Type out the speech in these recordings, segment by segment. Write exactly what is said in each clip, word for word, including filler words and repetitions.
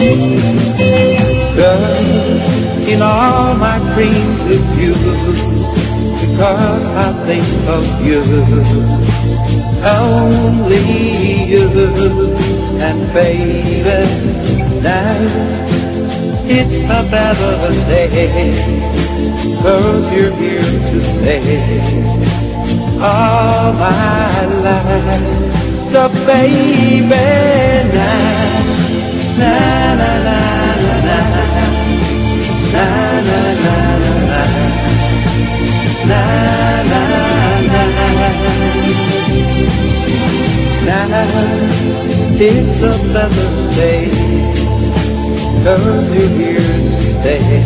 Girl, in all my dreams of you, because I think of you, only you, and baby, now it's a better day, 'cause you're here to stay all my life. So baby, now, na na na na na, na na na na, na na na na. Now it's a better day, 'cause you're here to stay,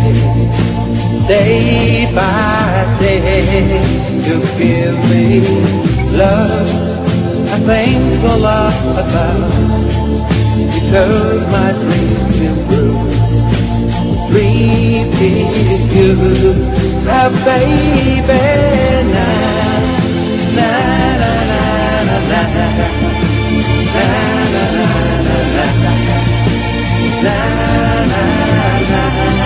day by day, to give me love I think a lot about, because my dreams come true. Dreaming you, now baby, now, na na na na na, na na na na na, na na na.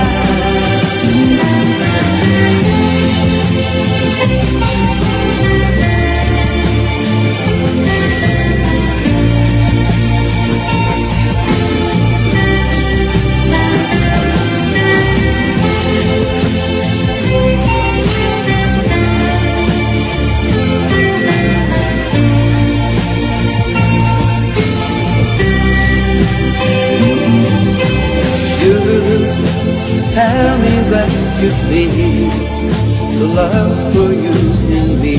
Tell me that you see the love for you in me,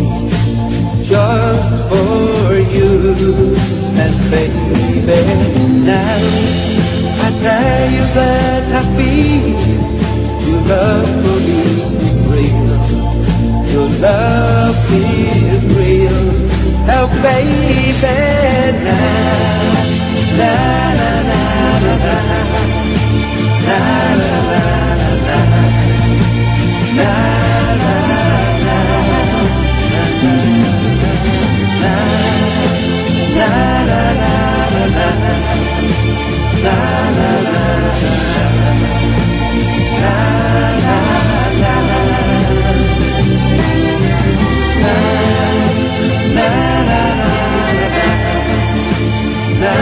just for you, and baby, now I tell you that I feel your love for me is real, your love is real, oh baby, now, na na na na na, na na na na, na na na, na na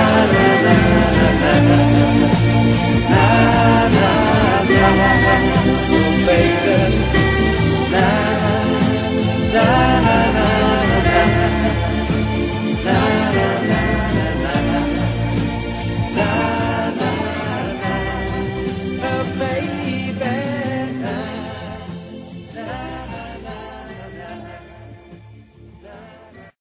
na na na.